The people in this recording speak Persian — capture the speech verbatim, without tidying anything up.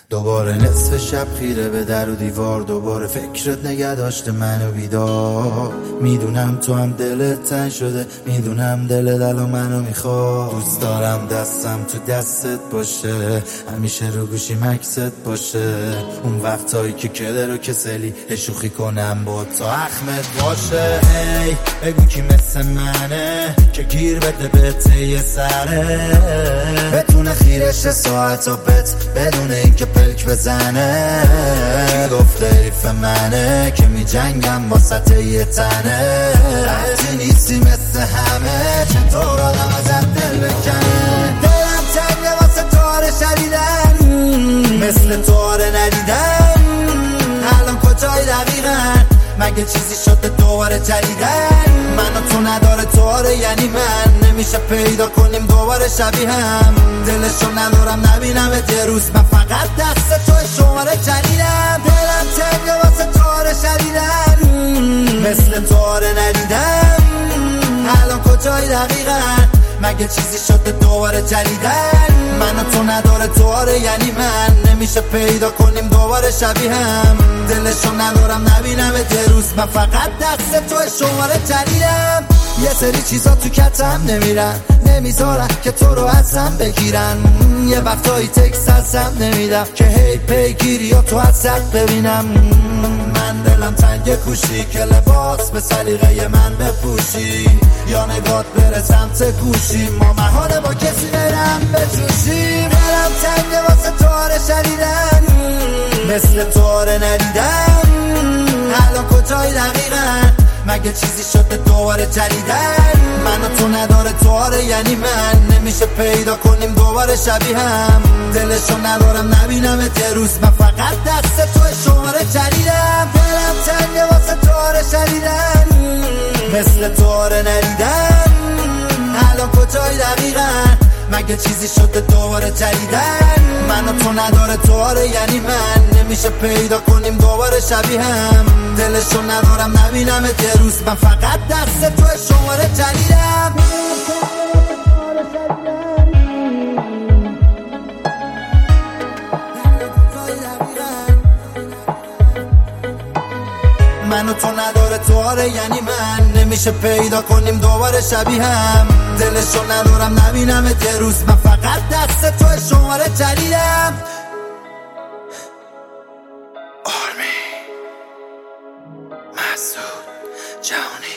دوباره نصف شب خیره به در و دیوار، دوباره فکرت نگه داشته منو بیدار. میدونم تو هم دلت تنگ شده، میدونم دلت الان منو میخواد. دوست دارم دستم تو دستت باشه، همیشه رو گوشی مکست باشه. اون وقتایی که کله رو کسلی شوخی کنم با تا اخمت باشه. هی بگو کی مثل منه که گیر بده به ته سره، بتونه خیرش ساعت و بت بدون اینکه پلک بزنه. کی گفته حریف منه که می جنگم واسط یه تنه. وقتی نیستی مثل همه چطور آدم ازت دل بکنه. دلم تنگه واسه تاره شدیدن، مثل تاره ندیدن. الان کجای دقیقا؟ مگه چیزی شده دوباره جدیدن؟ من و تو نداره تواره، یعنی من نمیشه پیدا کنیم دوباره شبیه هم. دلشو ندارم نبینم یه روز، من فقط دست توی شماره جدیدم. دلم تنگه واسه تواره شدیدن، مثل تواره ندیدم. الان کجای دقیقا؟ مگه چیزی شده دوباره جدیدن؟ من و تو نداره تواره، یعنی من نمیشه پیدا کنیم دوباره شبیه هم. دلشو ندارم نبینم یه روز، من فقط دست توی شماره جدیدم. یه سری چیزا تو کتم نمیرن، نمیذارن که تو رو ازم بگیرن. یه وقتایی تکست ازم نمیدم که هی پیگیری یا تو ازت ببینم. من دلم تنگ کوشی که لباس به سلیقه من بپوشی، یا نگات بره سمت گوشی. ما محاله با کسی برم بجوشیم. دلم تنگ واسه تواره شدیدن، مثل تواره ندیدن. الان کجای دقیقا؟ مگه چیزی شده دوباره جدیدن؟ من و تو نداره تواره، یعنی من نمیشه پیدا کنیم دوباره شبیه هم. دلشو ندارم نبینم یه روز، من فقط دست توی شماره جدیدم. دلم تنگه واسه تواره شدیدن، مثل تواره ندیدن. الان کجای دقیقا؟ مگه چیزی شده دوباره جدیدن؟ من و تو نداره تواره، یعنی من نمیشه پیدا کنیم دوباره شبیه هم. دلشو ندارم نبینم یه روز، من فقط دست توی شماره جدیدم. من و تو نداره تواره، یعنی من نمیشه پیدا کنیم دوباره شبیه هم. دلشو ندارم نبینم یه روز، من فقط دست توی شماره جدیدم. آرمی مسعود جهانی.